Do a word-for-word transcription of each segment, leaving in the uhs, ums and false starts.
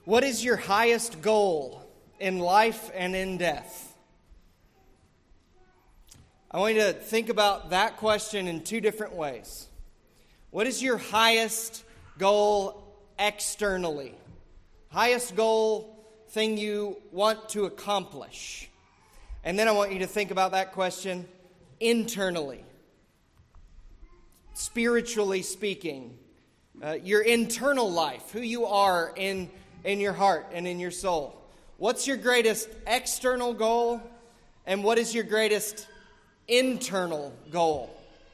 What is your highest goal in life and in death? I want you to think about that question in two different ways. What is your highest goal externally? Highest goal, thing you want to accomplish. And then I want you to think about that question internally. Spiritually speaking, uh, your internal life, who you are in, in your heart and in your soul. What's your greatest external goal, and what is your greatest internal goal?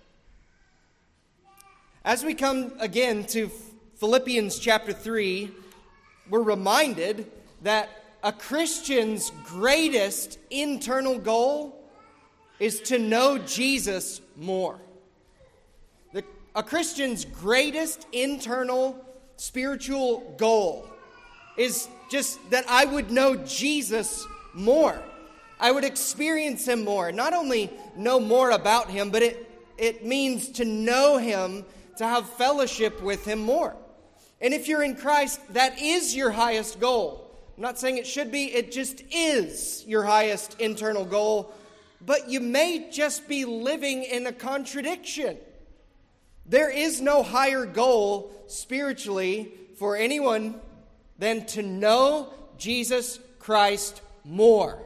As we come again to Philippians chapter three, we're reminded that a Christian's greatest internal goal is to know Jesus more. The, a Christian's greatest internal spiritual goal is just that I would know Jesus more. I would experience Him more. Not only know more about Him, but it, it means to know Him, to have fellowship with Him more. And if you're in Christ, that is your highest goal. I'm not saying it should be, it just is your highest internal goal. But you may just be living in a contradiction. There is no higher goal spiritually for anyone than to know Jesus Christ more.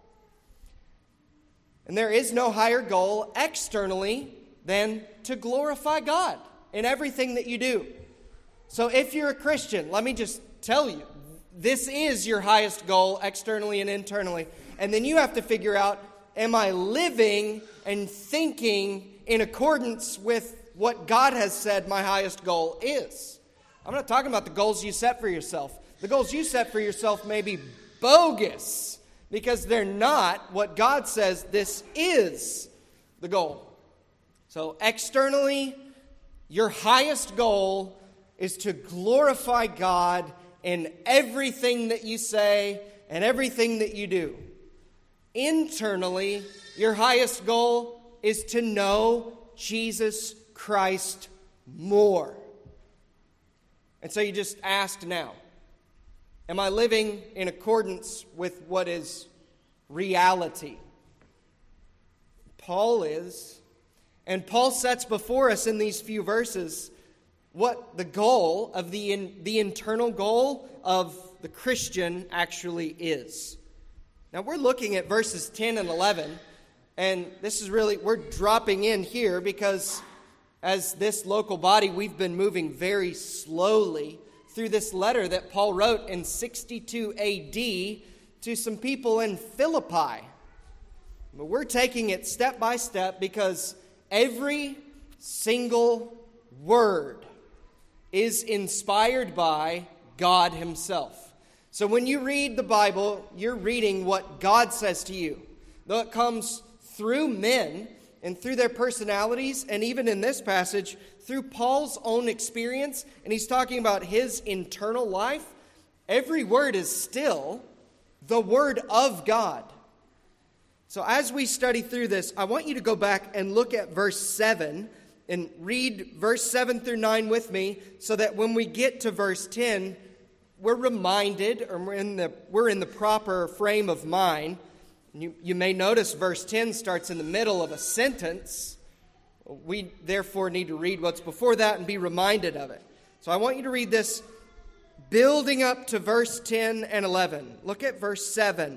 And there is no higher goal externally than to glorify God in everything that you do. So if you're a Christian, let me just tell you, this is your highest goal externally and internally. And then you have to figure out, am I living and thinking in accordance with what God has said my highest goal is? I'm not talking about the goals you set for yourself. The goals you set for yourself may be bogus because they're not what God says this is the goal. So externally, your highest goal is to glorify God in everything that you say and everything that you do. Internally, your highest goal is to know Jesus Christ more. And so you just asked now, am I living in accordance with what is reality? Paul is. And Paul sets before us in these few verses what the goal of the, in, the internal goal of the Christian actually is. Now we're looking at verses ten and eleven, and this is really, we're dropping in here because as this local body, we've been moving very slowly through this letter that Paul wrote in sixty-two A D to some people in Philippi. But we're taking it step by step because every single word is inspired by God Himself. So when you read the Bible, you're reading what God says to you. Though it comes through men and through their personalities, and even in this passage, through Paul's own experience, and he's talking about his internal life, every word is still the word of God. So as we study through this, I want you to go back and look at verse seven and read verse seven through nine with me so that when we get to verse ten, we're reminded, or we're in the, we're in the proper frame of mind. You, you may notice verse ten starts in the middle of a sentence. We therefore need to read what's before that and be reminded of it. So I want you to read this building up to verse ten and eleven. Look at verse seven.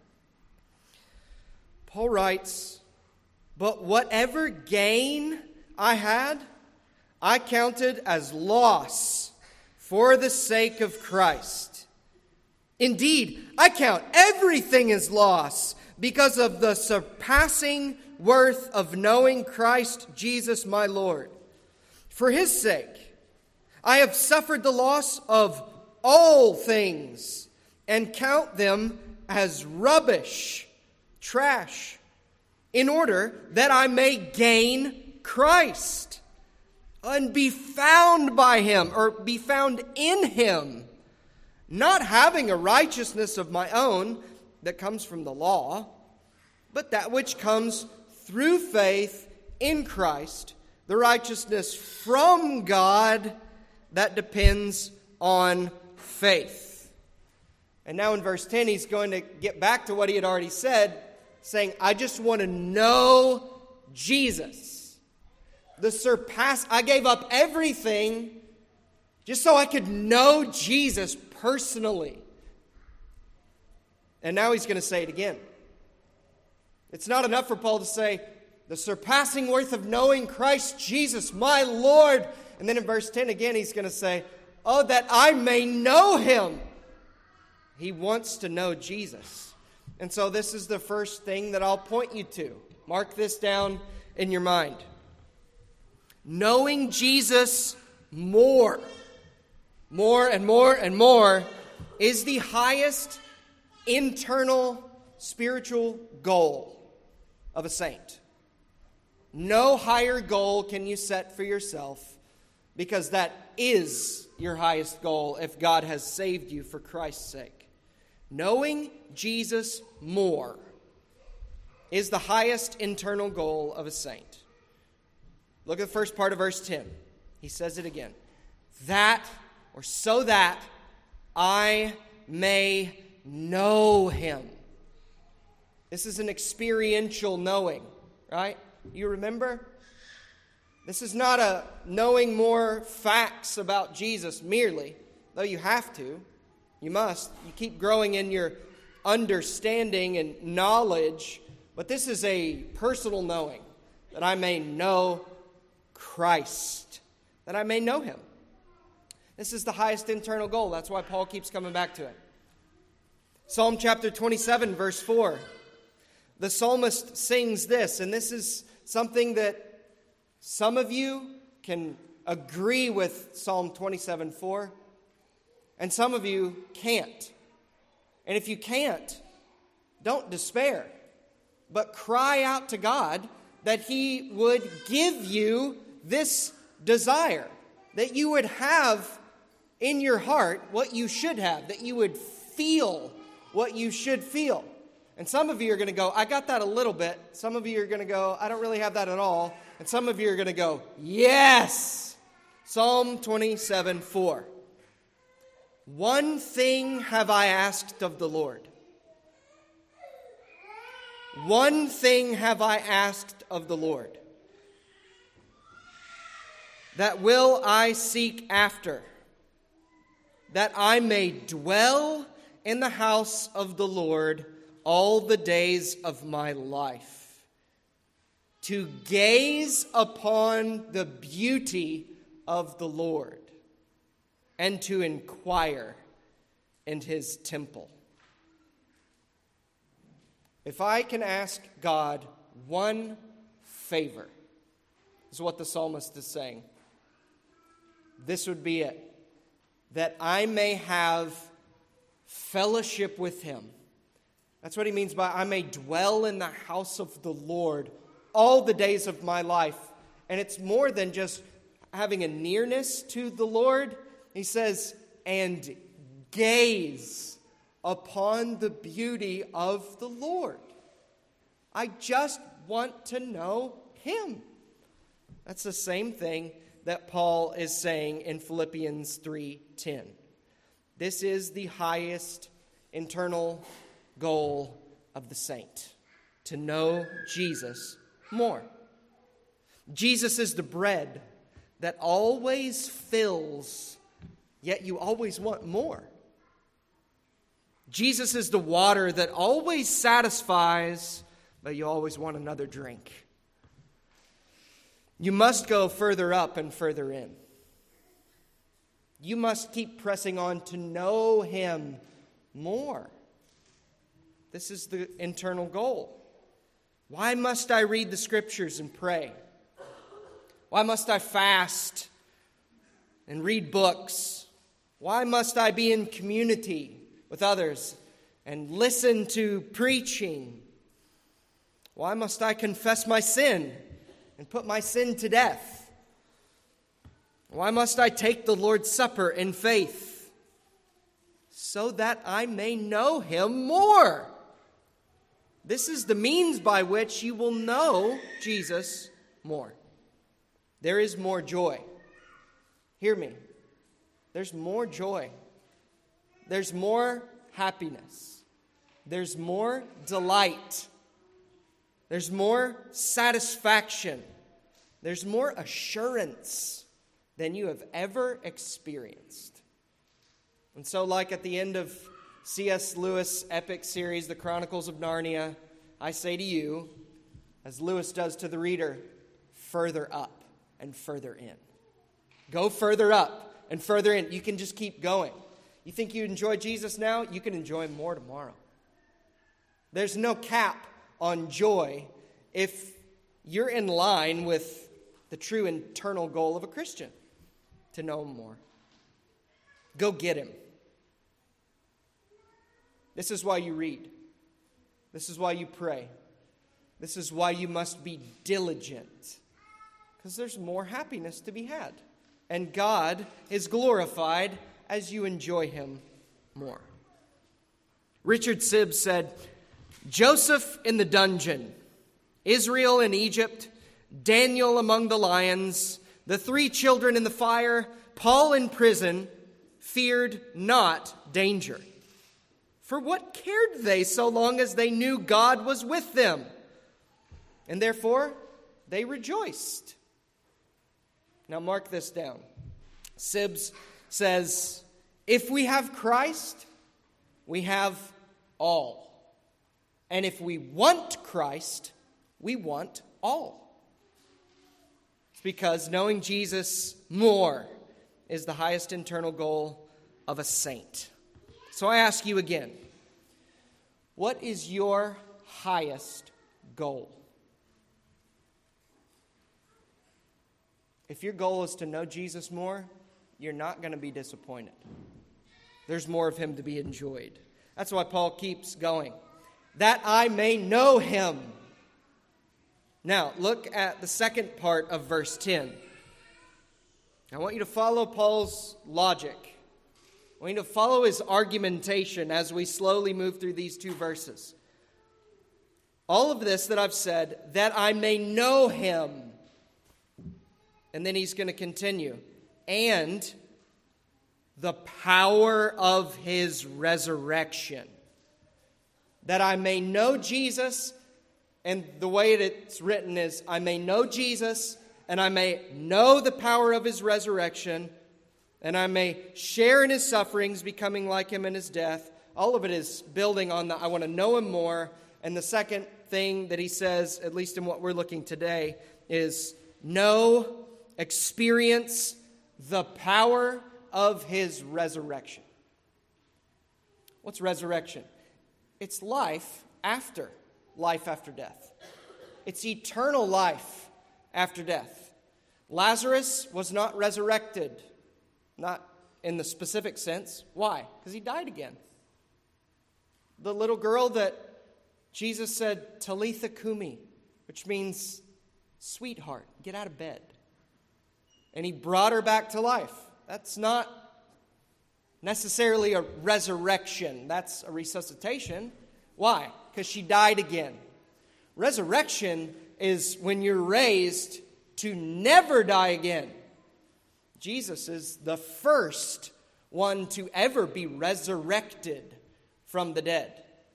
Paul writes, "But whatever gain I had, I counted as loss for the sake of Christ. Indeed, I count everything as loss because of the surpassing worth of knowing Christ Jesus my Lord. For His sake, I have suffered the loss of all things and count them as rubbish, trash, in order that I may gain Christ and be found by Him, or be found in Him, not having a righteousness of my own that comes from the law, but that which comes through faith in Christ, the righteousness from God that depends on faith." And now in verse ten, he's going to get back to what he had already said, saying, I just want to know Jesus. The surpass, I gave up everything just so I could know Jesus personally. And now he's going to say it again. It's not enough for Paul to say, the surpassing worth of knowing Christ Jesus, my Lord. And then in verse ten again, he's going to say, oh, that I may know him. He wants to know Jesus. And so this is the first thing that I'll point you to. Mark this down in your mind. Knowing Jesus more, more and more and more, is the highest internal spiritual goal of a saint. No higher goal can you set for yourself, because that is your highest goal if God has saved you for Christ's sake. Knowing Jesus more is the highest internal goal of a saint. Look at the first part of verse ten. He says it again. That, or so that, I may know him. This is an experiential knowing, right? You remember? This is not a knowing more facts about Jesus merely, though you have to. You must. You keep growing in your understanding and knowledge. But this is a personal knowing, that I may know Christ, that I may know him. This is the highest internal goal. That's why Paul keeps coming back to it. Psalm chapter twenty-seven, verse four. The psalmist sings this, and this is something that some of you can agree with Psalm twenty-seven four, and some of you can't. And if you can't, don't despair, but cry out to God that he would give you this desire, that you would have in your heart what you should have, that you would feel what you should feel. And some of you are going to go, I got that a little bit. Some of you are going to go, I don't really have that at all. And some of you are going to go, yes! Psalm twenty-seven four. One thing have I asked of the Lord. One thing have I asked of the Lord. That will I seek after, that I may dwell in the house of the Lord all the days of my life, to gaze upon the beauty of the Lord and to inquire in his temple. If I can ask God one favor, is what the psalmist is saying, this would be it. That I may have fellowship with him. That's what he means by I may dwell in the house of the Lord all the days of my life. And it's more than just having a nearness to the Lord. He says, and gaze upon the beauty of the Lord. I just want to know him. That's the same thing that Paul is saying in Philippians three ten. This is the highest internal goal of the saint, to know Jesus more. Jesus is the bread that always fills, yet you always want more. Jesus is the water that always satisfies, but you always want another drink. You must go further up and further in. You must keep pressing on to know him more. This is the internal goal. Why must I read the scriptures and pray? Why must I fast and read books? Why must I be in community with others and listen to preaching? Why must I confess my sin and put my sin to death? Why must I take the Lord's Supper in faith? So that I may know him more. This is the means by which you will know Jesus more. There is more joy. Hear me. There's more joy. There's more happiness. There's more delight. There's more satisfaction. There's more assurance than you have ever experienced. And so, like at the end of C S Lewis' epic series, The Chronicles of Narnia, I say to you, as Lewis does to the reader, further up and further in. Go further up and further in. You can just keep going. You think you enjoy Jesus now? You can enjoy him more tomorrow. There's no cap on joy if you're in line with the true internal goal of a Christian, to know him more. Go get him. This is why you read. This is why you pray. This is why you must be diligent. Because there's more happiness to be had. And God is glorified as you enjoy him more. Richard Sibbes said, Joseph in the dungeon, Israel in Egypt, Daniel among the lions, the three children in the fire, Paul in prison, feared not danger. For what cared they so long as they knew God was with them? And therefore, they rejoiced. Now mark this down. Sibbes says, if we have Christ, we have all. And if we want Christ, we want all. It's because knowing Jesus more is the highest internal goal of a saint. So I ask you again, what is your highest goal? If your goal is to know Jesus more, you're not going to be disappointed. There's more of him to be enjoyed. That's why Paul keeps going. That I may know him. Now, look at the second part of verse ten. I want you to follow Paul's logic. I want you to follow his argumentation as we slowly move through these two verses. All of this that I've said, that I may know him. And then he's going to continue. And the power of his resurrection. That I may know Jesus, and the way it's written is, I may know Jesus, and I may know the power of his resurrection, and I may share in his sufferings, becoming like him in his death. All of it is building on the, I want to know him more. And the second thing that he says, at least in what we're looking today, is know, experience the power of his resurrection. What's resurrection? It's life after life after death. It's eternal life after death. Lazarus was not resurrected, not in the specific sense. Why? Because he died again. The little girl that Jesus said, Talitha Kumi, which means, sweetheart, get out of bed. And he brought her back to life. That's not necessarily a resurrection. That's a resuscitation. Why? Because she died again. Resurrection is when you're raised to never die again. Jesus is the first one to ever be resurrected from the dead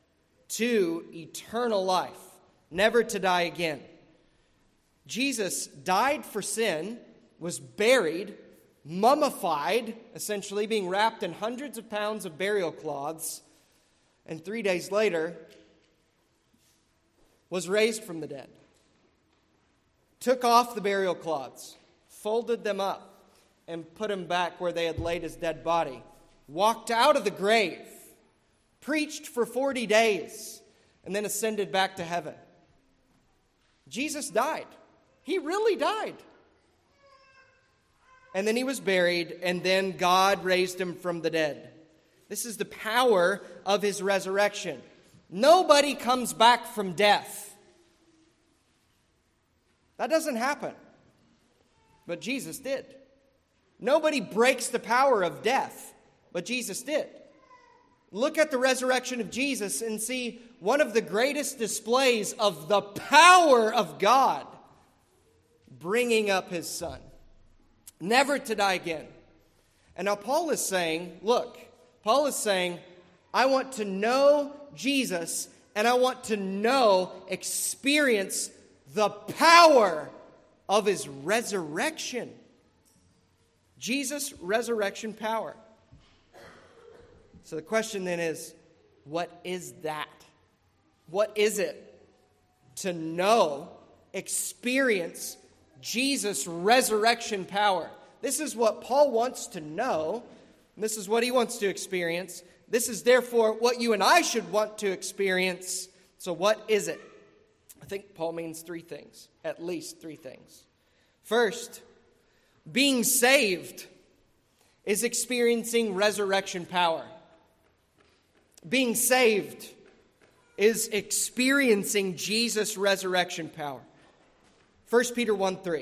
to eternal life, never to die again. Jesus died for sin, was buried, mummified, essentially being wrapped in hundreds of pounds of burial cloths, and three days later was raised from the dead. Took off the burial cloths, folded them up, and put them back where they had laid his dead body. Walked out of the grave, preached for forty days, and then ascended back to heaven. Jesus died. He really died. And then he was buried, and then God raised him from the dead. This is the power of his resurrection. Nobody comes back from death. That doesn't happen. But Jesus did. Nobody breaks the power of death, but Jesus did. Look at the resurrection of Jesus and see one of the greatest displays of the power of God bringing up his Son, never to die again. And now Paul is saying, look, Paul is saying, I want to know Jesus, and I want to know, experience the power of his resurrection. Jesus' resurrection power. So the question then is, what is that? What is it to know, experience Jesus' resurrection power? This is what Paul wants to know. This is what he wants to experience. This is therefore what you and I should want to experience. So what is it? I think Paul means three things, at least three things. First, being saved is experiencing resurrection power. Being saved is experiencing Jesus' resurrection power. First Peter one three.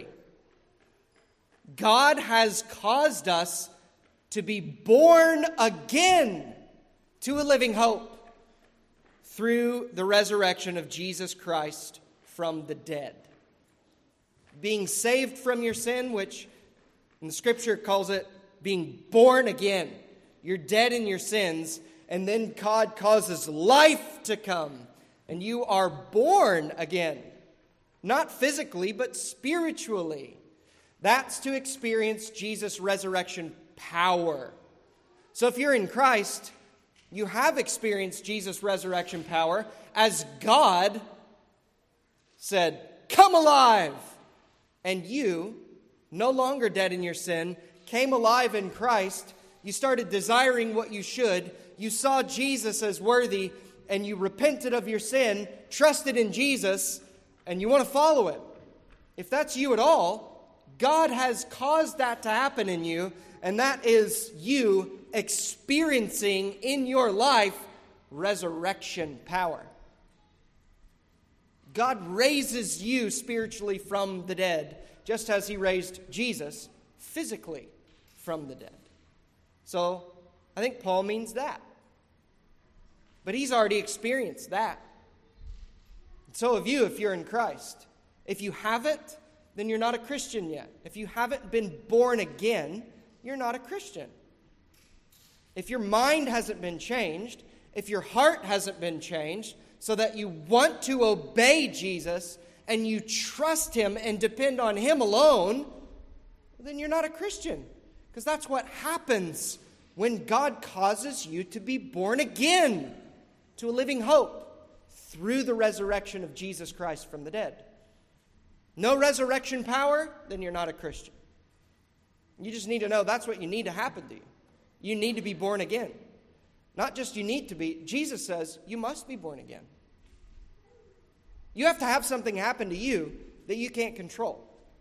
God has caused us to be born again to a living hope through the resurrection of Jesus Christ from the dead. Being saved from your sin, which in the Scripture calls it being born again. You're dead in your sins, and then God causes life to come, and you are born again. Not physically, but spiritually. That's to experience Jesus' resurrection power. So if you're in Christ, you have experienced Jesus' resurrection power as God said, "Come alive!" And you, no longer dead in your sin, came alive in Christ. You started desiring what you should. You saw Jesus as worthy, and you repented of your sin, trusted in Jesus, and you want to follow him. If that's you at all, God has caused that to happen in you, and that is you experiencing in your life resurrection power. God raises you spiritually from the dead, just as he raised Jesus physically from the dead. So, I think Paul means that. But he's already experienced that. So have you if you're in Christ. If you haven't, then you're not a Christian yet. If you haven't been born again, you're not a Christian. If your mind hasn't been changed, if your heart hasn't been changed, so that you want to obey Jesus and you trust him and depend on him alone, then you're not a Christian. Because that's what happens when God causes you to be born again to a living hope through the resurrection of Jesus Christ from the dead. No resurrection power, then you're not a Christian. You just need to know that's what you need to happen to you. You need to be born again. Not just you need to be. Jesus says you must be born again. You have to have something happen to you that you can't control.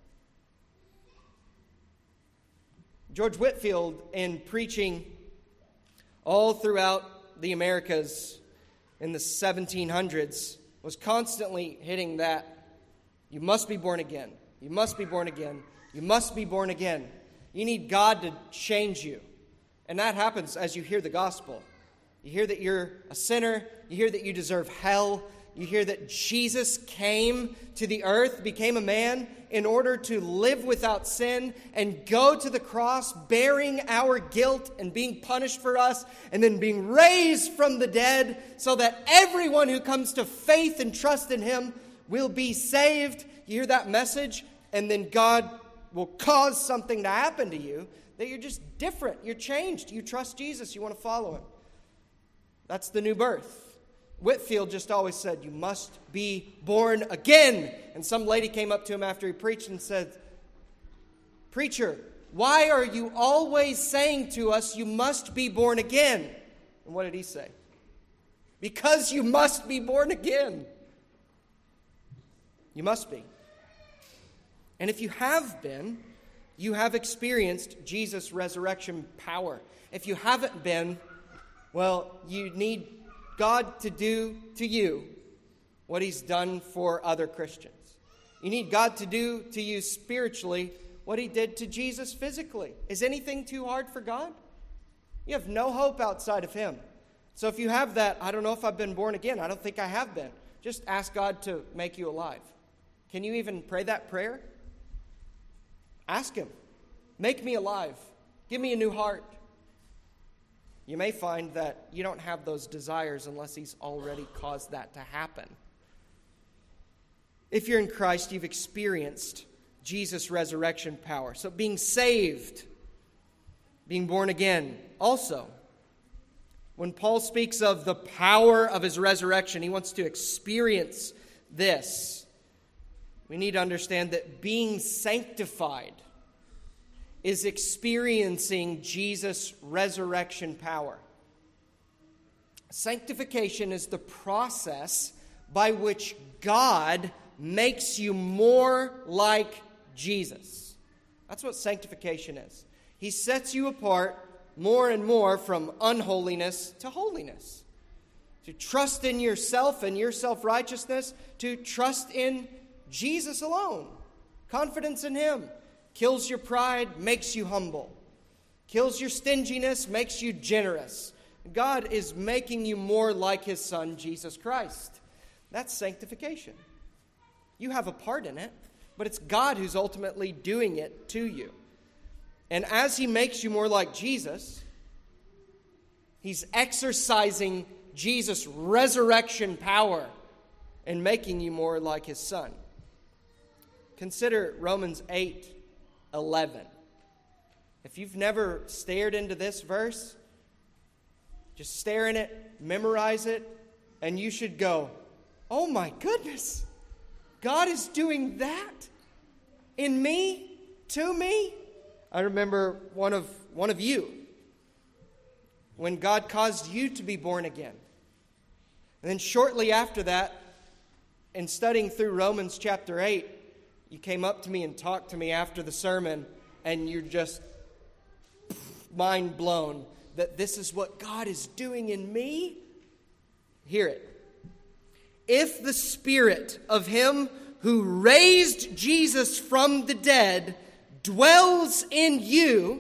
George Whitefield, in preaching all throughout the Americas in the seventeen hundreds, was constantly hitting that you must be born again. You must be born again. You must be born again. You need God to change you. And that happens as you hear the gospel. You hear that you're a sinner. You hear that you deserve hell. You hear that Jesus came to the earth, became a man in order to live without sin and go to the cross bearing our guilt and being punished for us and then being raised from the dead so that everyone who comes to faith and trust in him will be saved. You hear that message, and then God will cause something to happen to you that you're just different. You're changed. You trust Jesus. You want to follow him. That's the new birth. Whitefield just always said, you must be born again. And some lady came up to him after he preached and said, "Preacher, why are you always saying to us you must be born again?" And what did he say? Because you must be born again. You must be. And if you have been, you have experienced Jesus' resurrection power. If you haven't been, well, you need God to do to you what he's done for other Christians. You need God to do to you spiritually what he did to Jesus physically. Is anything too hard for God? You have no hope outside of him. So if you have that, I don't know if I've been born again. I don't think I have been. Just ask God to make you alive. Can you even pray that prayer? Ask him. Make me alive. Give me a new heart. you may find that you don't have those desires unless he's already caused that to happen. If you're in Christ, you've experienced Jesus' resurrection power. So being saved, being born again, also. When Paul speaks of the power of his resurrection, he wants to experience this. We need to understand that being sanctified is experiencing Jesus' resurrection power. Sanctification is the process by which God makes you more like Jesus. That's what sanctification is. He sets you apart more and more from unholiness to holiness. To trust in yourself and your self-righteousness, to trust in Jesus alone. Confidence in Him kills your pride, makes you humble. Kills your stinginess, makes you generous. God is making you more like His Son, Jesus Christ. That's sanctification. You have a part in it, but it's God who's ultimately doing it to you. And as He makes you more like Jesus, He's exercising Jesus' resurrection power and making you more like His Son. Consider Romans eight eleven. If you've never stared into this verse, just stare in it, memorize it, and you should go, oh my goodness, God is doing that in me, to me. I remember one of one of you, when God caused you to be born again. And then shortly after that, in studying through Romans chapter eight, you came up to me and talked to me after the sermon, and you're just mind blown that this is what God is doing in me. Hear it. If the Spirit of Him who raised Jesus from the dead dwells in you,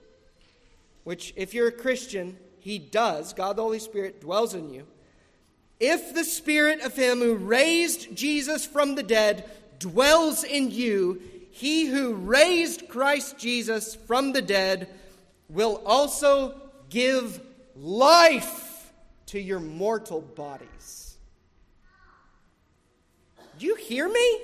which if you're a Christian, He does, God the Holy Spirit dwells in you. If the Spirit of Him who raised Jesus from the dead dwells in you, He who raised Christ Jesus from the dead will also give life to your mortal bodies. Do you hear me?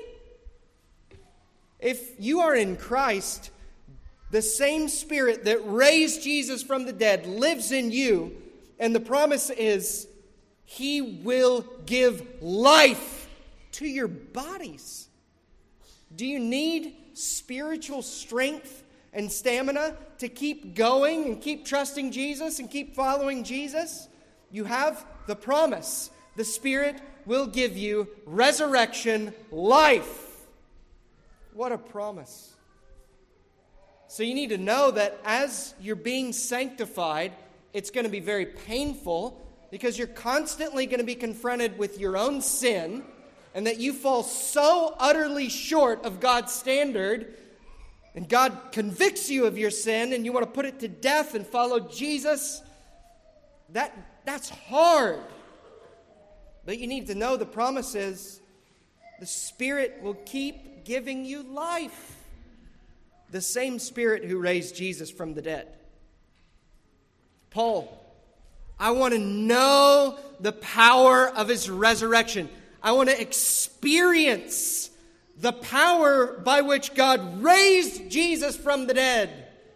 If you are in Christ, the same Spirit that raised Jesus from the dead lives in you, and the promise is He will give life to your bodies. Do you need spiritual strength and stamina to keep going and keep trusting Jesus and keep following Jesus? You have the promise. The Spirit will give you resurrection life. What a promise. So you need to know that as you're being sanctified, it's going to be very painful because you're constantly going to be confronted with your own sin, and that you fall so utterly short of God's standard, and God convicts you of your sin, and you want to put it to death and follow Jesus. That, that's hard. But you need to know the promise is the Spirit will keep giving you life. The same Spirit who raised Jesus from the dead. Paul, I want to know the power of His resurrection. I want to experience the power by which God raised Jesus from the dead.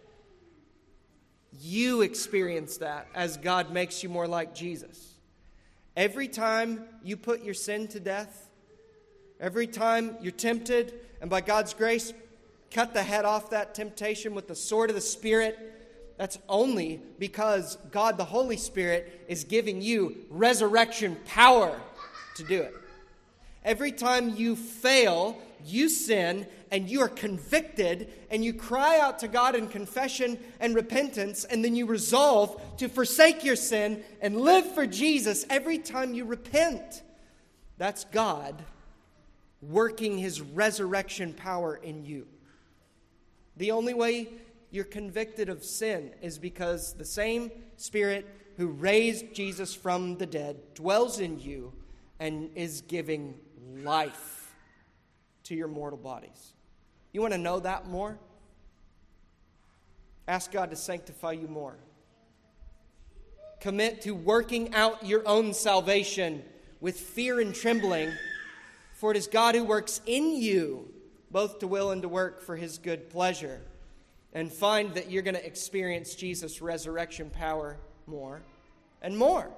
You experience that as God makes you more like Jesus. Every time you put your sin to death, every time you're tempted, and by God's grace, cut the head off that temptation with the sword of the Spirit, that's only because God the Holy Spirit is giving you resurrection power to do it. Every time you fail, you sin, and you are convicted, and you cry out to God in confession and repentance, and then you resolve to forsake your sin and live for Jesus every time you repent. That's God working His resurrection power in you. The only way you're convicted of sin is because the same Spirit who raised Jesus from the dead dwells in you and is giving life to your mortal bodies. You want to know that more? Ask God to sanctify you more. commit to working out your own salvation with fear and trembling, for it is God who works in you, both to will and to work for his good pleasure. And find that you're going to experience Jesus' resurrection power more and more.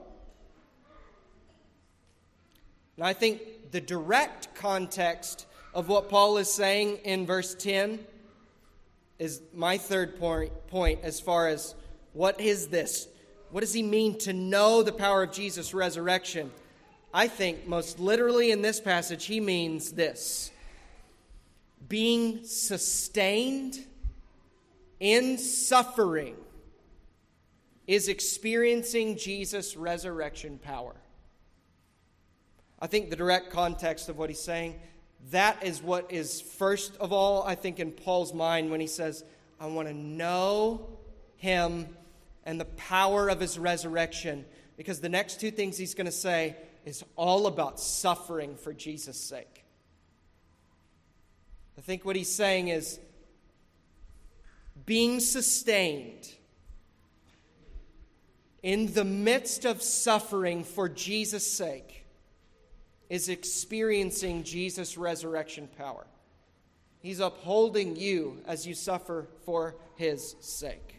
And I think the direct context of what Paul is saying in verse ten is my third point, point as far as what is this? What does he mean to know the power of Jesus' resurrection? I think most literally in this passage he means this: being sustained in suffering is experiencing Jesus' resurrection power. I think the direct context of what he's saying, that is what is first of all, I think, in Paul's mind when he says, I want to know him and the power of his resurrection. Because the next two things he's going to say is all about suffering for Jesus' sake. I think what he's saying is being sustained in the midst of suffering for Jesus' sake is experiencing Jesus' resurrection power. He's upholding you as you suffer for his sake.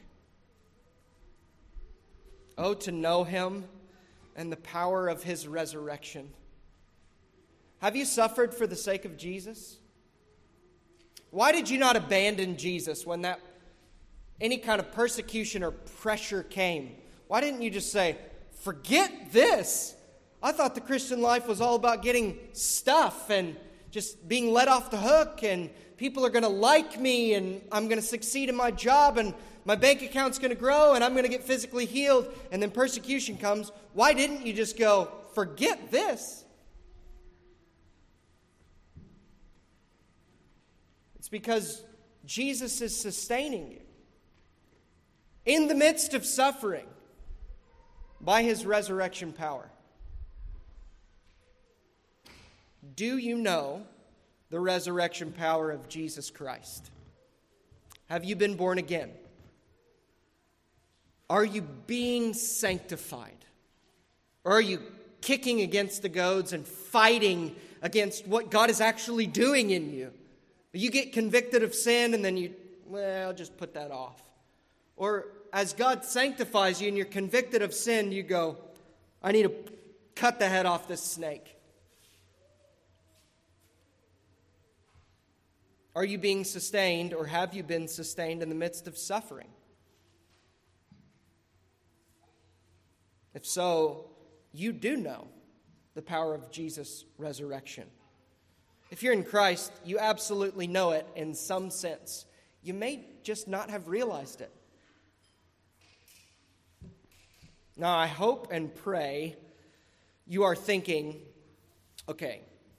Oh, to know him and the power of his resurrection. Have you suffered for the sake of Jesus? Why did you not abandon Jesus when that any kind of persecution or pressure came? Why didn't you just say, forget this? I thought the Christian life was all about getting stuff and just being let off the hook, and people are going to like me, and I'm going to succeed in my job, and my bank account's going to grow, and I'm going to get physically healed, and then persecution comes. Why didn't you just go, forget this? It's because Jesus is sustaining you in the midst of suffering by his resurrection power. Do you know the resurrection power of Jesus Christ? Have you been born again? Are you being sanctified? Or are you kicking against the goads and fighting against what God is actually doing in you? You get convicted of sin and then you, well, just put that off. Or as God sanctifies you and you're convicted of sin, you go, I need to cut the head off this snake. Are you being sustained, or have you been sustained in the midst of suffering? If so, you do know the power of Jesus' resurrection. If you're in Christ, you absolutely know it in some sense. You may just not have realized it. Now, I hope and pray you are thinking, okay,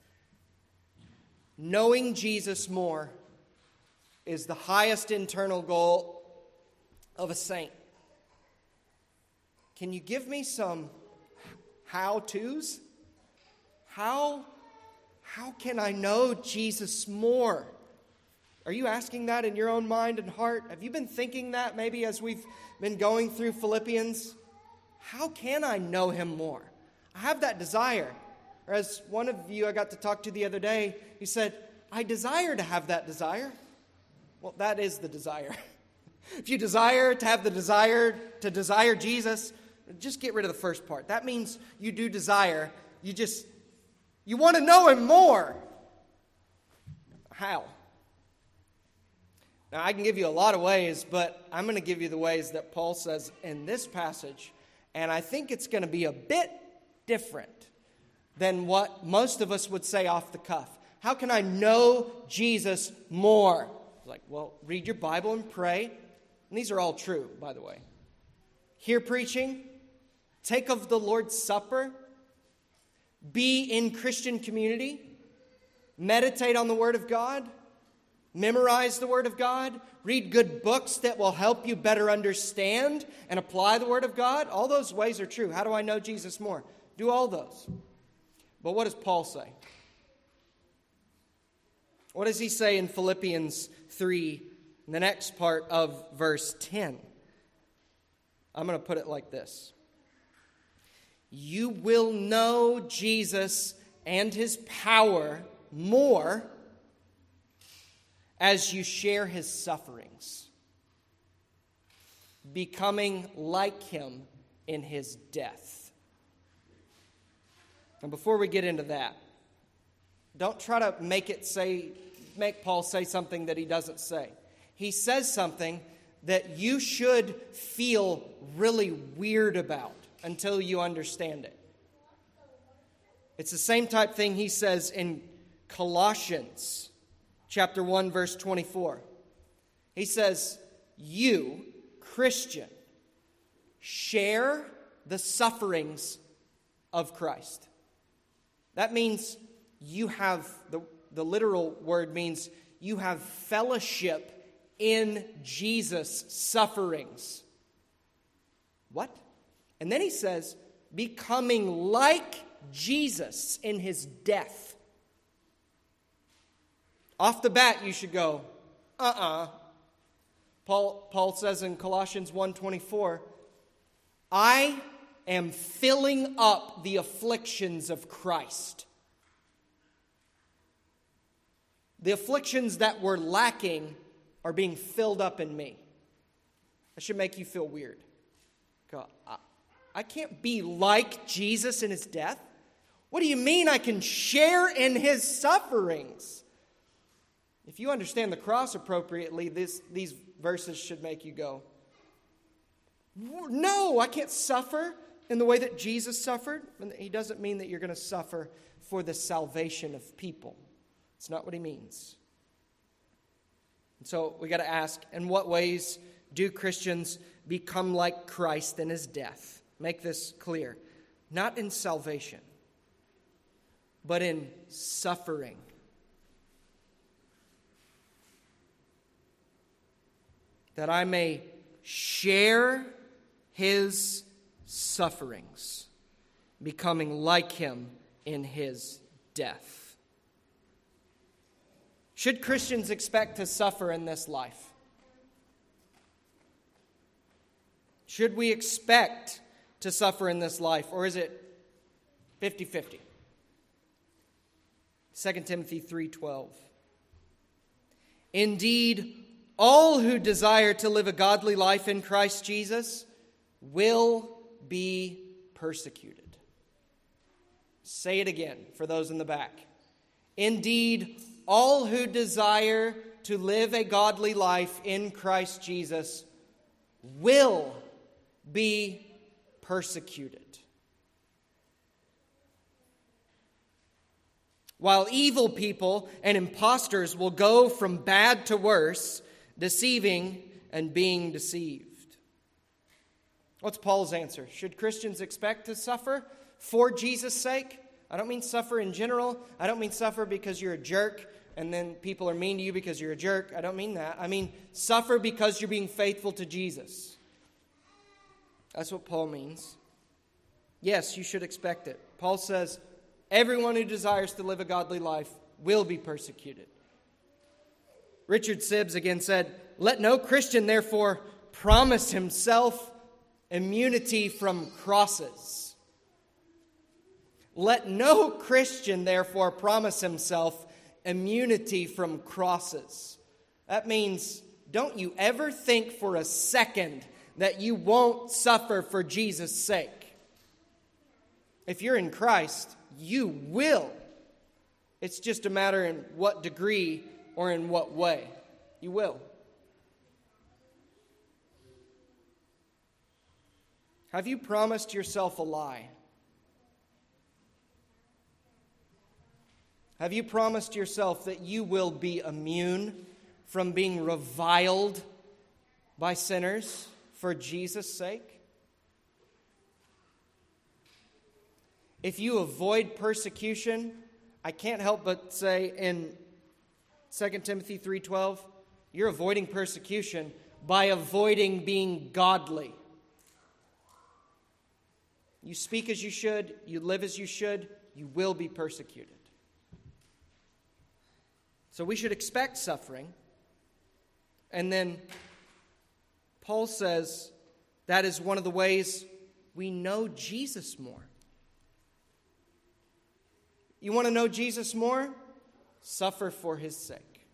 knowing Jesus more is the highest internal goal of a saint. Can you give me some how-tos? How, how can I know Jesus more? Are you asking that in your own mind and heart? Have you been thinking that maybe as we've been going through Philippians? How can I know him more? I have that desire. Or as one of you I got to talk to the other day, he said, I desire to have that desire. Well, that is the desire. If you desire to have the desire to desire Jesus, just get rid of the first part. That means you do desire. You just, you want to know him more. How? Now, I can give you a lot of ways, but I'm going to give you the ways that Paul says in this passage. And I think it's going to be a bit different than what most of us would say off the cuff. How can I know Jesus more? Like, well, read your Bible and pray. And these are all true, by the way. Hear preaching. Take of the Lord's Supper. Be in Christian community. Meditate on the Word of God. Memorize the Word of God. Read good books that will help you better understand and apply the Word of God. All those ways are true. How do I know Jesus more? Do all those. But what does Paul say? What does he say in Philippians three, in the next part of verse ten? I'm going to put it like this. you will know Jesus and his power more as you share his sufferings, becoming like him in his death. And before we get into that, don't try to make it say, make Paul say something that he doesn't say. He says something that you should feel really weird about until you understand it. It's the same type thing he says in Colossians chapter one, verse twenty-four. He says, you, Christian, share the sufferings of Christ. That means you have, the, the literal word means you have fellowship in Jesus' sufferings. What? And then he says, becoming like Jesus in his death. Off the bat, you should go, uh-uh. Paul, Paul says in Colossians one twenty-four, I am filling up the afflictions of Christ. The afflictions that were lacking are being filled up in me. That should make you feel weird. God, I, I can't be like Jesus in his death. What do you mean I can share in his sufferings? If you understand the cross appropriately, this, these verses should make you go, no, I can't suffer in the way that Jesus suffered. And he doesn't mean that you're going to suffer for the salvation of people. It's not what he means. And so we got to ask, in what ways do Christians become like Christ in his death? Make this clear. Not in salvation, but in suffering. That I may share his sufferings, becoming like him in his death. Should Christians expect to suffer in this life? Should we expect to suffer in this life, or is it fifty-fifty? Second Timothy three twelve. Indeed, all who desire to live a godly life in Christ Jesus will be persecuted. Say it again for those in the back. Indeed, all who desire to live a godly life in Christ Jesus will be persecuted. While evil people and impostors will go from bad to worse, deceiving and being deceived. What's Paul's answer? Should Christians expect to suffer for Jesus' sake? I don't mean suffer in general. I don't mean suffer because you're a jerk and then people are mean to you because you're a jerk. I don't mean that. I mean suffer because you're being faithful to Jesus. That's what Paul means. Yes, you should expect it. Paul says, everyone who desires to live a godly life will be persecuted. Richard Sibbes again said, let no Christian therefore promise himself immunity from crosses. Let no Christian therefore promise himself immunity from crosses. That means, don't you ever think for a second that you won't suffer for Jesus' sake. If you're in Christ, you will. It's just a matter in what degree or in what way. You will. Have you promised yourself a lie? Have you promised yourself that you will be immune from being reviled by sinners for Jesus' sake? If you avoid persecution, I can't help but say in Second Timothy three twelve, you're avoiding persecution by avoiding being godly. You speak as you should, you live as you should, you will be persecuted. So we should expect suffering. And then Paul says that is one of the ways we know Jesus more. You want to know Jesus more? Suffer for his sake.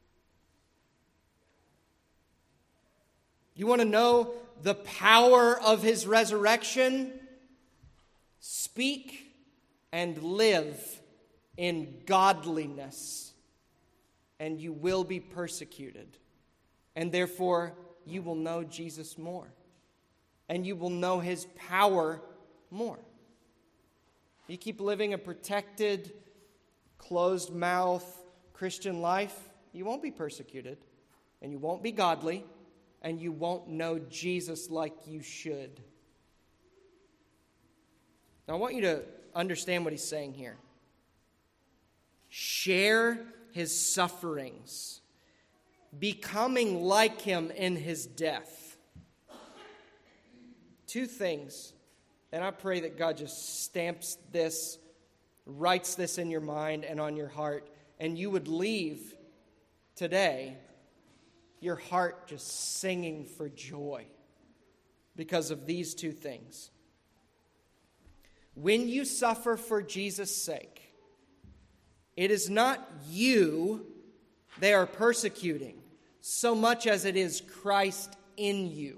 You want to know the power of his resurrection? Speak and live in godliness, and you will be persecuted. And therefore, you will know Jesus more. And you will know his power more. You keep living a protected, closed-mouth Christian life, you won't be persecuted, and you won't be godly, and you won't know Jesus like you should. Now, I want you to understand what he's saying here. Share his sufferings, becoming like him in his death. Two things. And I pray that God just stamps this, writes this in your mind and on your heart, and you would leave today, your heart just singing for joy because of these two things. When you suffer for Jesus' sake, it is not you they are persecuting so much as it is Christ in you.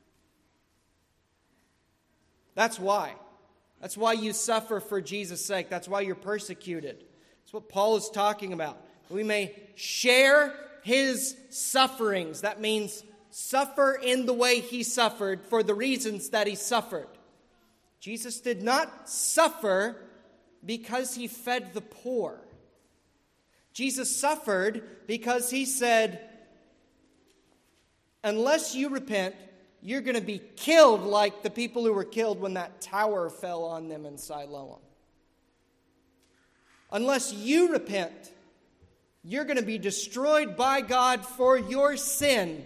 That's why. That's why you suffer for Jesus' sake. That's why you're persecuted. That's what Paul is talking about. We may share his sufferings. That means suffer in the way he suffered for the reasons that he suffered. Jesus did not suffer because he fed the poor. Jesus suffered because he said, unless you repent, you're going to be killed like the people who were killed when that tower fell on them in Siloam. Unless you repent, you're going to be destroyed by God for your sin.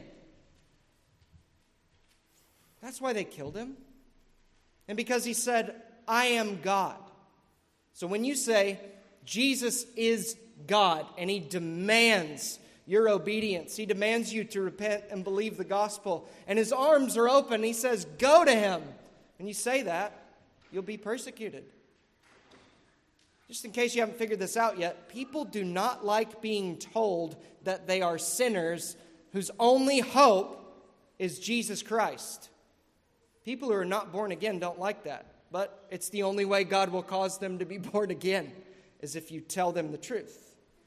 That's why they killed him. And because he said, I am God. So when you say, Jesus is God, and he demands your obedience. He demands you to repent and believe the gospel. And his arms are open. He says, go to him. When you say that, you'll be persecuted. Just in case you haven't figured this out yet, people do not like being told that they are sinners whose only hope is Jesus Christ. People who are not born again don't like that. But it's the only way God will cause them to be born again, is if you tell them the truth.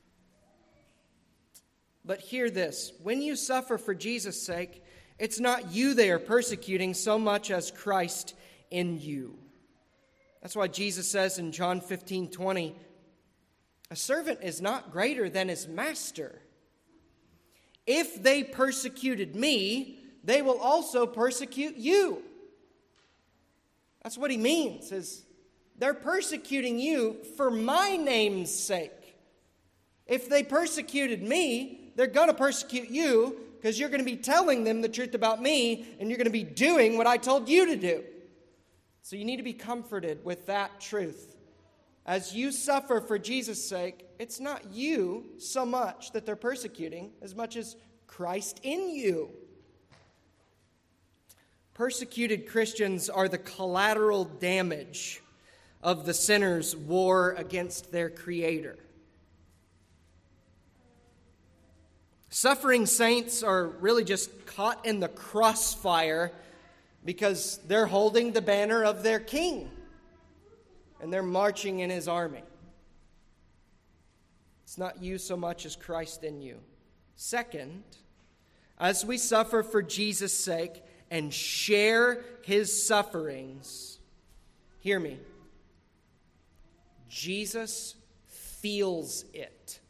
But hear this, when you suffer for Jesus' sake, it's not you they are persecuting so much as Christ in you. That's why Jesus says in John fifteen twenty, a servant is not greater than his master. If they persecuted me, they will also persecute you. That's what he means, is they're persecuting you for my name's sake. If they persecuted me, they're going to persecute you because you're going to be telling them the truth about me and you're going to be doing what I told you to do. So you need to be comforted with that truth. As you suffer for Jesus' sake, it's not you so much that they're persecuting as much as Christ in you. Persecuted Christians are the collateral damage of the sinner's war against their Creator. Suffering saints are really just caught in the crossfire because they're holding the banner of their king and they're marching in his army. It's not you so much as Christ in you. Second, as we suffer for Jesus' sake and share his sufferings, hear me, Jesus feels it.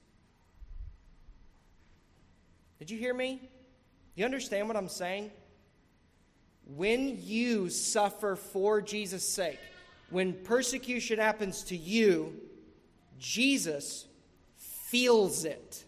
Did you hear me? Do you understand what I'm saying? When you suffer for Jesus' sake, when persecution happens to you, Jesus feels it.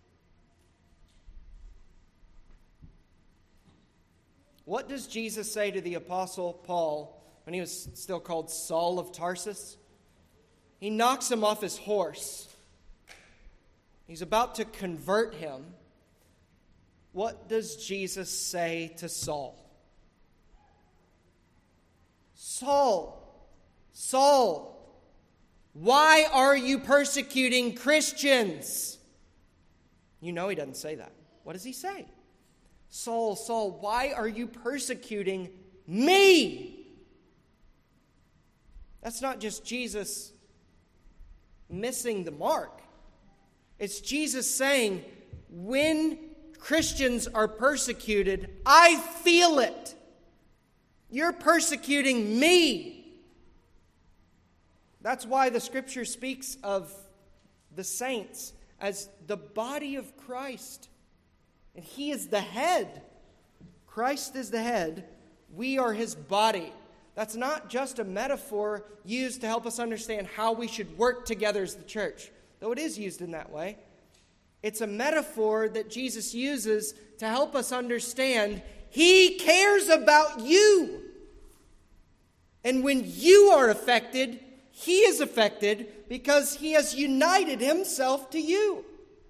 What does Jesus say to the Apostle Paul when he was still called Saul of Tarsus? He knocks him off his horse. He's about to convert him. What does Jesus say to Saul? Saul, Saul, Why are you persecuting Christians? You know he doesn't say that. What does he say? Saul, Saul, why are you persecuting me? That's not just Jesus missing the mark. It's Jesus saying, when Christians are persecuted, I feel it. You're persecuting me. That's why the Scripture speaks of the saints as the body of Christ. And He is the head. Christ is the head. We are His body. That's not just a metaphor used to help us understand how we should work together as the church, though it is used in that way. It's a metaphor that Jesus uses to help us understand He cares about you. And when you are affected, He is affected because He has united Himself to you.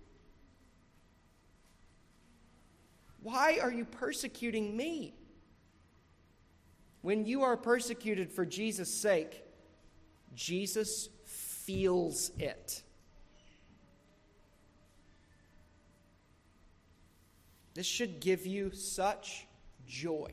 Why are you persecuting me? When you are persecuted for Jesus' sake, Jesus feels it. This should give you such joy,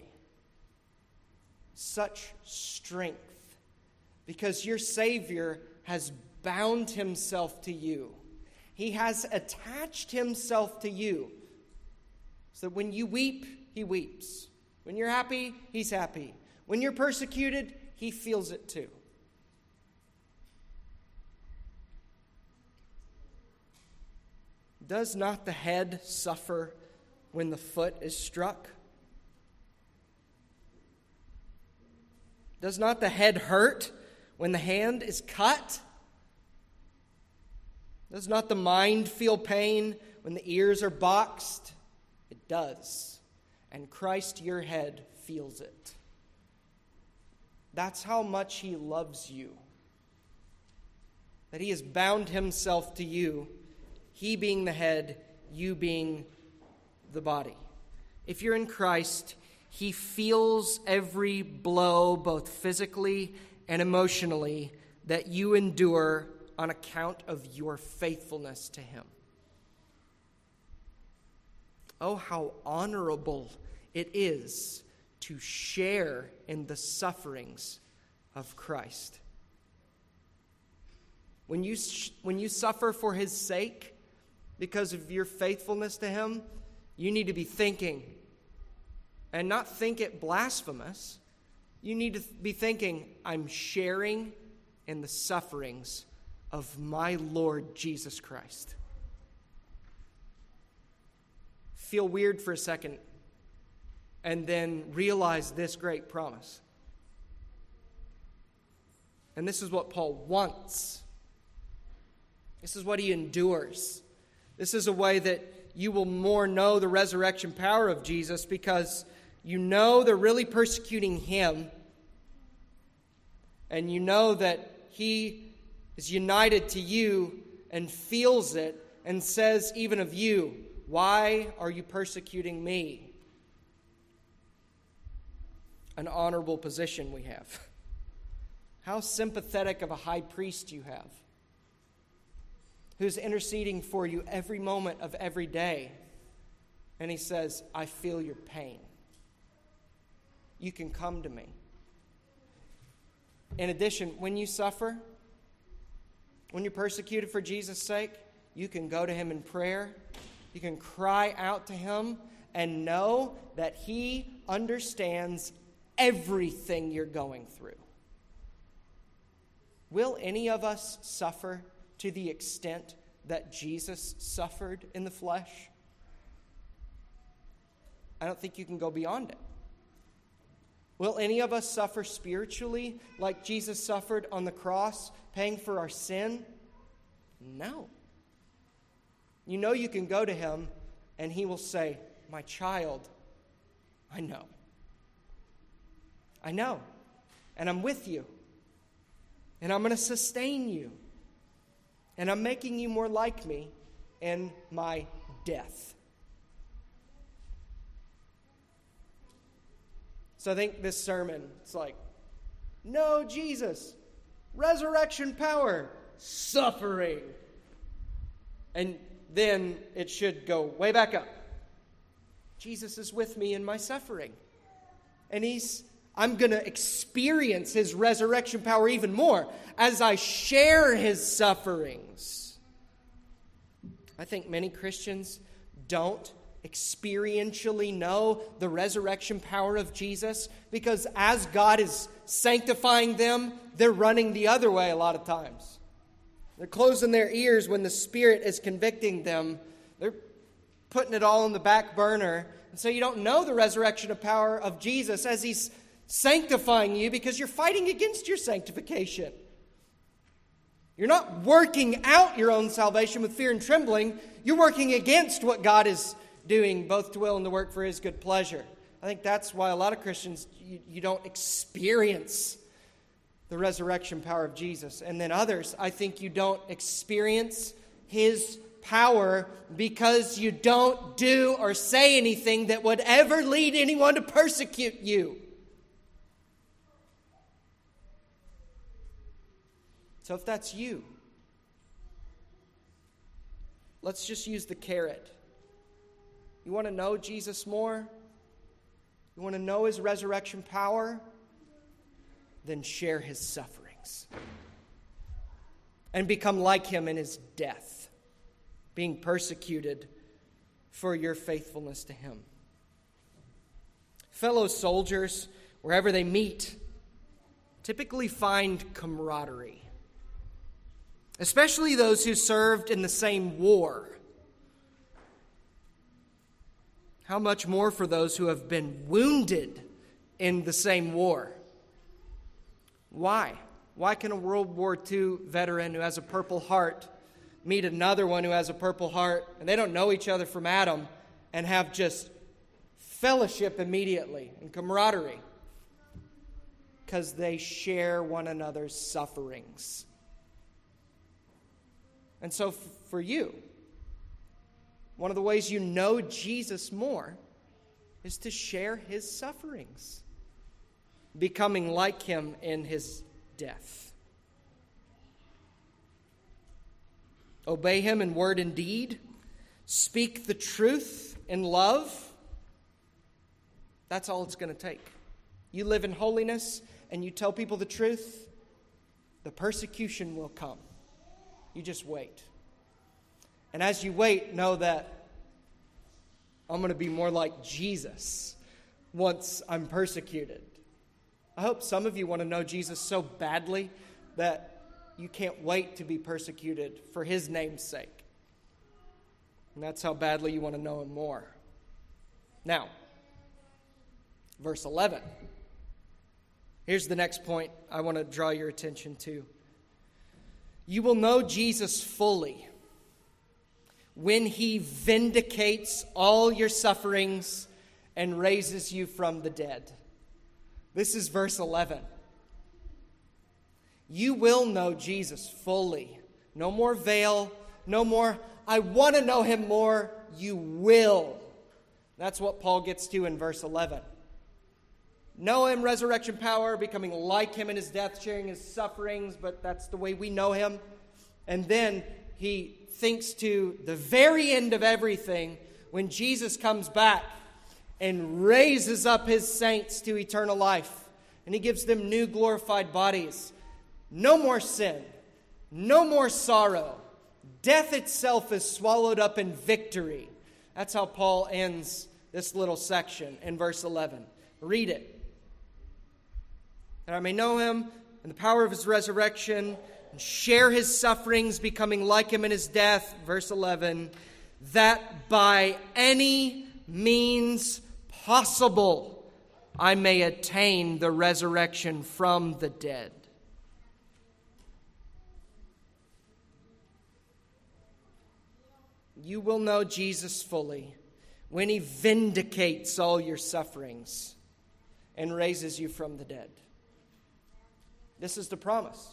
such strength, because your Savior has bound Himself to you. He has attached Himself to you, so that when you weep, He weeps. When you're happy, He's happy. When you're persecuted, He feels it too. Does not the head suffer when the foot is struck? Does not the head hurt when the hand is cut? Does not the mind feel pain when the ears are boxed? It does. And Christ, your head, feels it. That's how much He loves you. That He has bound Himself to you, He being the head, you being the body. If you're in Christ, He feels every blow, both physically and emotionally, that you endure on account of your faithfulness to Him. Oh, how honorable it is to share in the sufferings of Christ. When you, when you suffer for His sake, because of your faithfulness to Him, you need to be thinking, and not think it blasphemous. You need to be thinking, I'm sharing in the sufferings of my Lord Jesus Christ. Feel weird for a second, and then realize this great promise. And this is what Paul wants. This is what he endures. This is a way that you will more know the resurrection power of Jesus, because you know they're really persecuting Him, and you know that He is united to you and feels it and says even of you, why are you persecuting me? An honorable position we have. How sympathetic of a high priest you have, who's interceding for you every moment of every day. And he says, I feel your pain. You can come to me. In addition, when you suffer, when you're persecuted for Jesus' sake, you can go to Him in prayer. You can cry out to Him and know that He understands everything you're going through. Will any of us suffer to the extent that Jesus suffered in the flesh? I don't think you can go beyond it. Will any of us suffer spiritually like Jesus suffered on the cross, paying for our sin? No. You know you can go to Him and He will say, my child, I know. I know. And I'm with you. And I'm going to sustain you. And I'm making you more like me in my death. So I think this sermon, it's like, no, Jesus, resurrection power. suffering. And then it should go way back up. Jesus is with me in my suffering. And he's, I'm going to experience his resurrection power even more as I share his sufferings. I think many Christians don't experientially know the resurrection power of Jesus because as God is sanctifying them, they're running the other way a lot of times. They're closing their ears when the Spirit is convicting them. They're putting it all on the back burner. And so you don't know the resurrection of power of Jesus as he's sanctifying you because you're fighting against your sanctification. You're not working out your own salvation with fear and trembling. You're working against what God is doing, both to will and to work for his good pleasure. I think that's why a lot of Christians, you, you don't experience the resurrection power of Jesus. And then others, I think you don't experience his power because you don't do or say anything that would ever lead anyone to persecute you. So if that's you, let's just use the carrot. You want to know Jesus more? You want to know his resurrection power? Then share his sufferings. And become like him in his death, being persecuted for your faithfulness to him. Fellow soldiers, wherever they meet, typically find camaraderie. Especially those who served in the same war. How much more for those who have been wounded in the same war? Why? Why can a World War Two veteran who has a Purple Heart meet another one who has a Purple Heart, and they don't know each other from Adam, and have just fellowship immediately and camaraderie? Because they share one another's sufferings. And so for you, one of the ways you know Jesus more is to share his sufferings, becoming like him in his death. Obey him in word and deed. Speak the truth in love. That's all it's going to take. You live in holiness and you tell people the truth, the persecution will come. You just wait. And as you wait, know that I'm going to be more like Jesus once I'm persecuted. I hope some of you want to know Jesus so badly that you can't wait to be persecuted for his name's sake. And that's how badly you want to know him more. Now, verse eleven. Here's the next point I want to draw your attention to. You will know Jesus fully when he vindicates all your sufferings and raises you from the dead. This is verse eleven. You will know Jesus fully. No more veil, no more, I want to know him more. You will. That's what Paul gets to in verse eleven. Know him, resurrection power, becoming like him in his death, sharing his sufferings, but that's the way we know him. And then he thinks to the very end of everything when Jesus comes back and raises up his saints to eternal life. And he gives them new glorified bodies. No more sin. No more sorrow. Death itself is swallowed up in victory. That's how Paul ends this little section in verse eleven. Read it. That I may know him and the power of his resurrection and share his sufferings, becoming like him in his death. Verse eleven. That by any means possible I may attain the resurrection from the dead. You will know Jesus fully when he vindicates all your sufferings and raises you from the dead. This is the promise.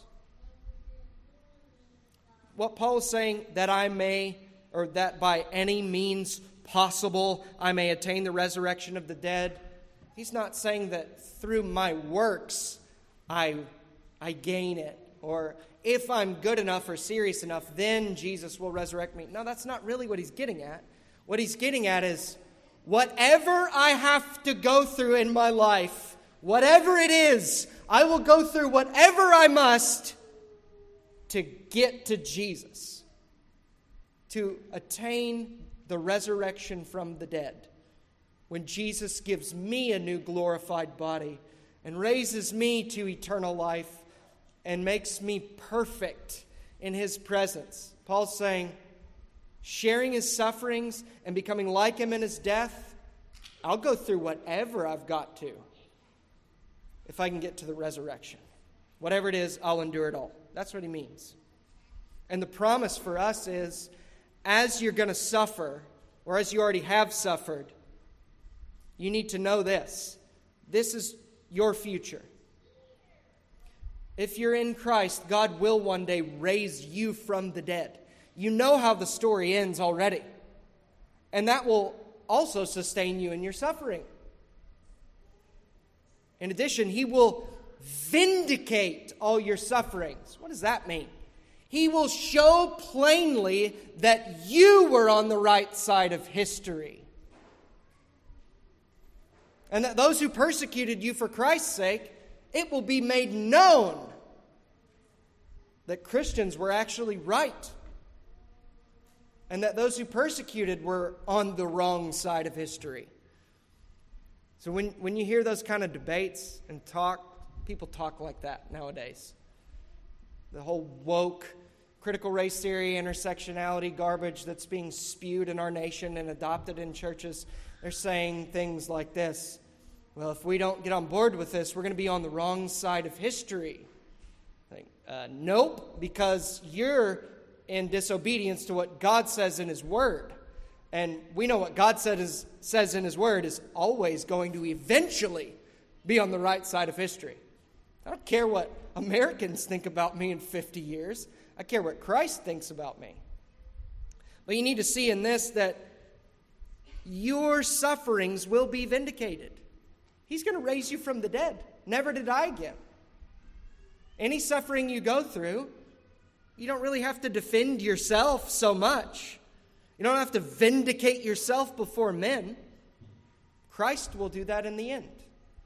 What Paul is saying, that I may, or that by any means possible I may attain the resurrection of the dead, he's not saying that through my works I, I gain it, or if I'm good enough or serious enough, then Jesus will resurrect me. No, that's not really what he's getting at. What he's getting at is, whatever I have to go through in my life, whatever it is, I will go through whatever I must to get to Jesus, to attain the resurrection from the dead. When Jesus gives me a new glorified body and raises me to eternal life and makes me perfect in his presence. Paul's saying, sharing his sufferings and becoming like him in his death, I'll go through whatever I've got to if I can get to the resurrection. Whatever it is, I'll endure it all. That's what he means. And the promise for us is, as you're going to suffer, or as you already have suffered, you need to know this. This is your future. If you're in Christ, God will one day raise you from the dead. You know how the story ends already. And that will also sustain you in your suffering. In addition, he will vindicate all your sufferings. What does that mean? He will show plainly that you were on the right side of history. And that those who persecuted you for Christ's sake, it will be made known that Christians were actually right. And that those who persecuted were on the wrong side of history. So when, when you hear those kind of debates and talk, people talk like that nowadays. The whole woke, critical race theory, intersectionality garbage that's being spewed in our nation and adopted in churches, they're saying things like this. Well, if we don't get on board with this, we're going to be on the wrong side of history. Like, uh, nope, because you're in disobedience to what God says in his word. And we know what God said is, says in his word is always going to eventually be on the right side of history. I don't care what Americans think about me in fifty years. I care what Christ thinks about me. But you need to see in this that your sufferings will be vindicated. He's going to raise you from the dead, never to die again. Any suffering you go through, you don't really have to defend yourself so much. You don't have to vindicate yourself before men. Christ will do that in the end.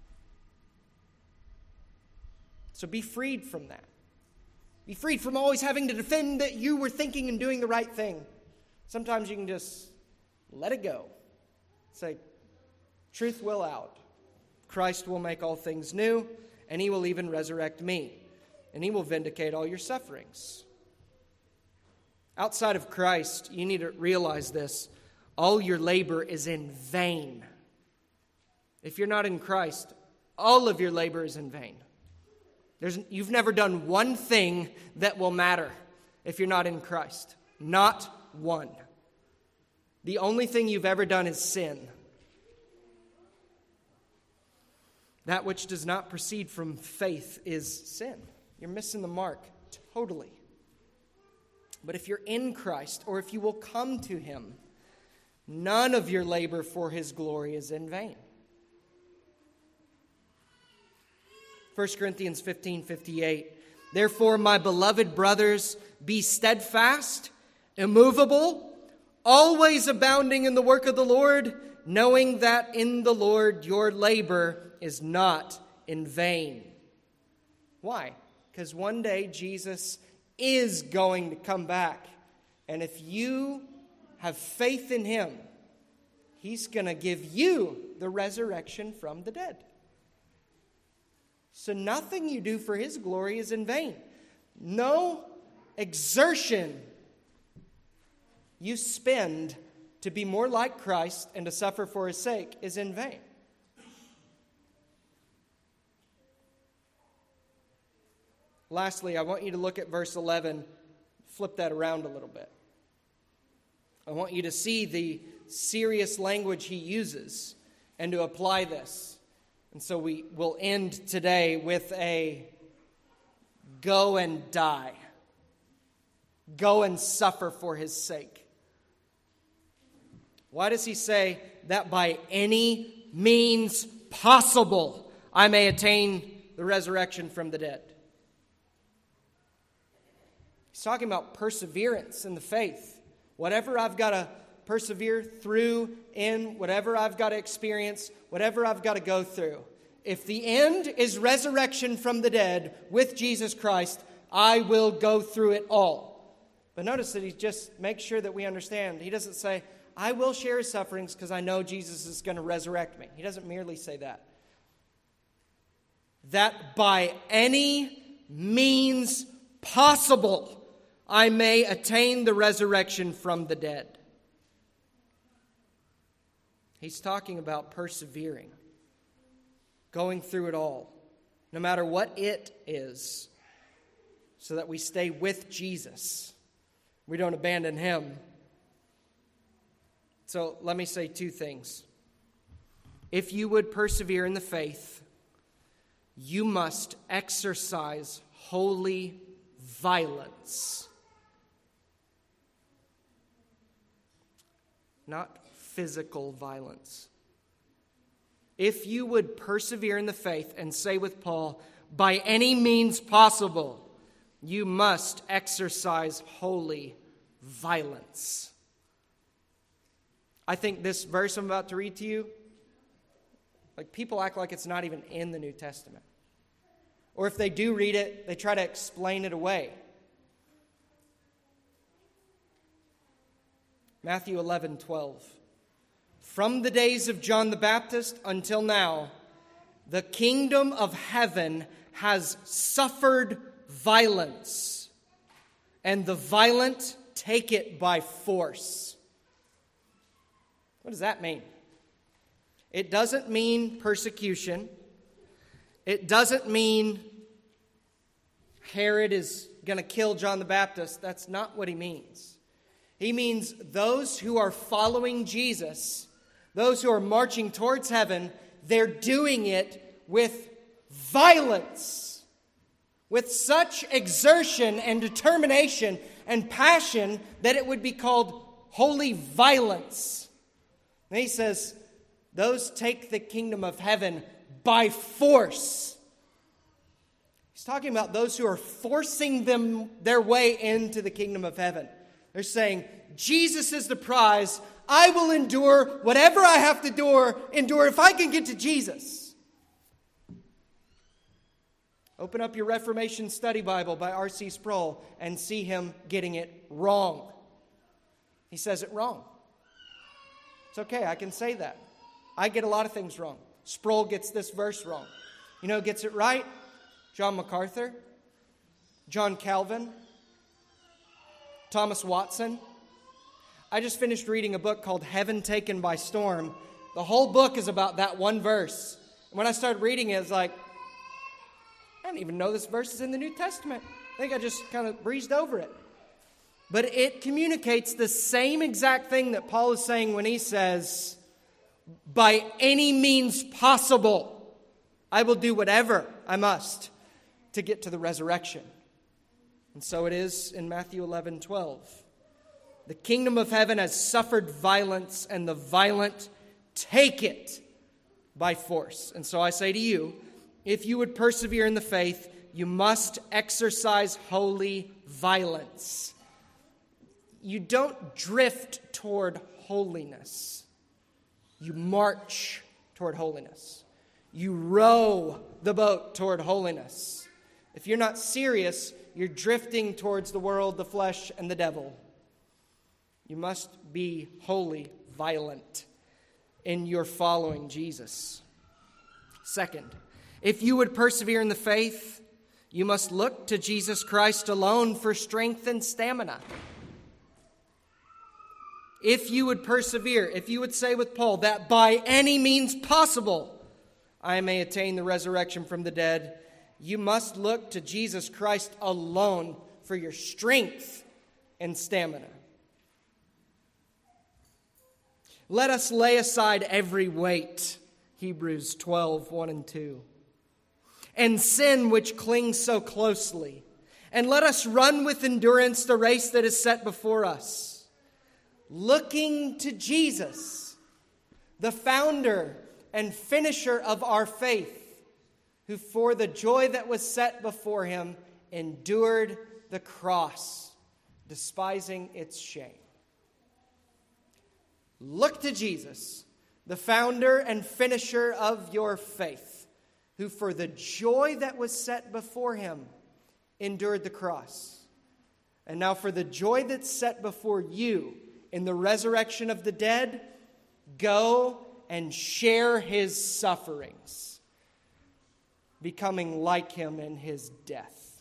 So be freed from that. Be freed from always having to defend that you were thinking and doing the right thing. Sometimes you can just let it go. Say, truth will out. Christ will make all things new, and he will even resurrect me. And he will vindicate all your sufferings. Outside of Christ, you need to realize this. All your labor is in vain. If you're not in Christ, all of your labor is in vain. There's, you've never done one thing that will matter if you're not in Christ. Not one. The only thing you've ever done is sin. That which does not proceed from faith is sin. You're missing the mark totally. But if you're in Christ, or if you will come to him, none of your labor for his glory is in vain. First Corinthians fifteen fifty-eight. Therefore, my beloved brothers, be steadfast, immovable, always abounding in the work of the Lord, knowing that in the Lord your labor is not in vain. Why? Because one day Jesus is going to come back. And if you have faith in him, he's going to give you the resurrection from the dead. So nothing you do for his glory is in vain. No exertion you spend to be more like Christ and to suffer for his sake is in vain. Lastly, I want you to look at verse eleven, flip that around a little bit. I want you to see the serious language he uses and to apply this. And so we will end today with a go and die. Go and suffer for his sake. Why does he say that by any means possible I may attain the resurrection from the dead? He's talking about perseverance in the faith. Whatever I've got to persevere through in, whatever I've got to experience, whatever I've got to go through. If the end is resurrection from the dead with Jesus Christ, I will go through it all. But notice that he just makes sure that we understand. He doesn't say, I will share his sufferings because I know Jesus is going to resurrect me. He doesn't merely say that. That by any means possible, I may attain the resurrection from the dead. He's talking about persevering, going through it all, no matter what it is, so that we stay with Jesus. We don't abandon him. So let me say two things. If you would persevere in the faith, you must exercise holy violence. Not physical violence. If you would persevere in the faith and say with Paul, by any means possible, you must exercise holy violence. I think this verse I'm about to read to you, like people act like it's not even in the New Testament. Or if they do read it, they try to explain it away. Matthew eleven twelve. From the days of John the Baptist until now, the kingdom of heaven has suffered violence, and the violent take it by force. What does that mean? It doesn't mean persecution. It doesn't mean Herod is going to kill John the Baptist. That's not what he means. He means those who are following Jesus, those who are marching towards heaven, they're doing it with violence, with such exertion and determination and passion that it would be called holy violence. And he says, those take the kingdom of heaven by force. He's talking about those who are forcing them their way into the kingdom of heaven. They're saying, Jesus is the prize. I will endure whatever I have to endure, endure if I can get to Jesus. Open up your Reformation Study Bible by R C Sproul and see him getting it wrong. He says it wrong. It's okay, I can say that. I get a lot of things wrong. Sproul gets this verse wrong. You know who gets it right? John MacArthur, John Calvin, Thomas Watson. I just finished reading a book called Heaven Taken by Storm. The whole book is about that one verse. And when I started reading it, it's like, I didn't even know this verse is in the New Testament. I think I just kind of breezed over it. But it communicates the same exact thing that Paul is saying when he says, by any means possible, I will do whatever I must to get to the resurrection. And so it is in Matthew eleven twelve. The kingdom of heaven has suffered violence, and the violent take it by force. And so I say to you, if you would persevere in the faith, you must exercise holy violence. You don't drift toward holiness. You march toward holiness. You row the boat toward holiness. If you're not serious, you're drifting towards the world, the flesh, and the devil. You must be holy, violent in your following Jesus. Second, if you would persevere in the faith, you must look to Jesus Christ alone for strength and stamina. If you would persevere, if you would say with Paul that by any means possible I may attain the resurrection from the dead, you must look to Jesus Christ alone for your strength and stamina. Let us lay aside every weight, Hebrews twelve, one and two, and sin which clings so closely, and let us run with endurance the race that is set before us, looking to Jesus, the founder and finisher of our faith, who for the joy that was set before him endured the cross, despising its shame. Look to Jesus, the founder and finisher of your faith, who for the joy that was set before him endured the cross. And now for the joy that's set before you in the resurrection of the dead, go and share his sufferings, becoming like him in his death.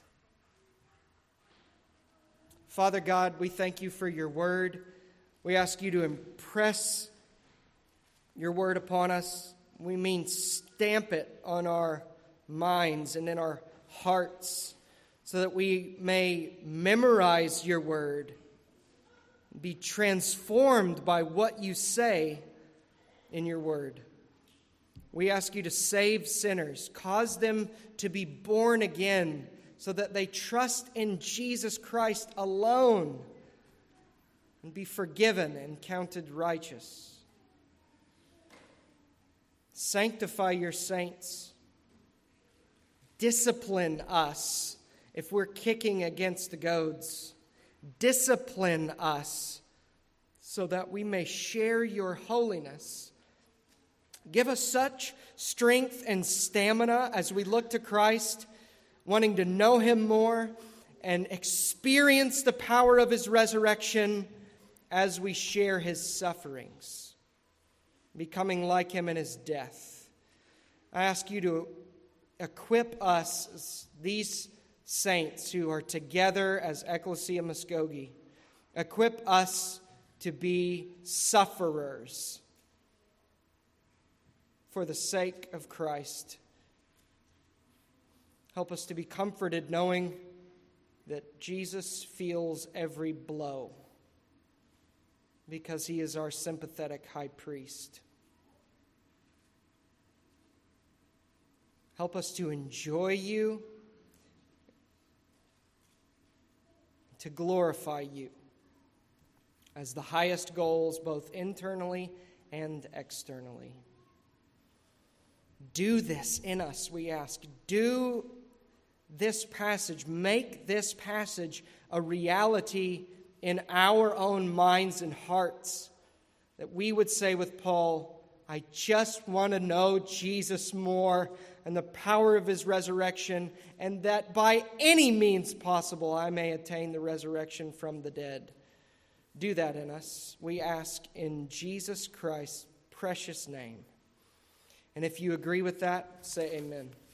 Father God, we thank you for your word. We ask you to impress your word upon us. We mean stamp it on our minds and in our hearts so that we may memorize your word, be transformed by what you say in your word. We ask you to save sinners, cause them to be born again so that they trust in Jesus Christ alone and be forgiven and counted righteous. Sanctify your saints. Discipline us if we're kicking against the goads. Discipline us so that we may share your holiness. Give us such strength and stamina as we look to Christ, wanting to know him more and experience the power of his resurrection as we share his sufferings, becoming like him in his death. I ask you to equip us, these saints who are together as Ecclesia Muskogee, equip us to be sufferers for the sake of Christ. Help us to be comforted knowing that Jesus feels every blow because he is our sympathetic high priest. Help us to enjoy you, to glorify you as the highest goals, both internally and externally. Do this in us, we ask. Do this passage, make this passage a reality in our own minds and hearts, that we would say with Paul, I just want to know Jesus more and the power of his resurrection, and that by any means possible I may attain the resurrection from the dead. Do that in us, we ask in Jesus Christ's precious name. And if you agree with that, say amen.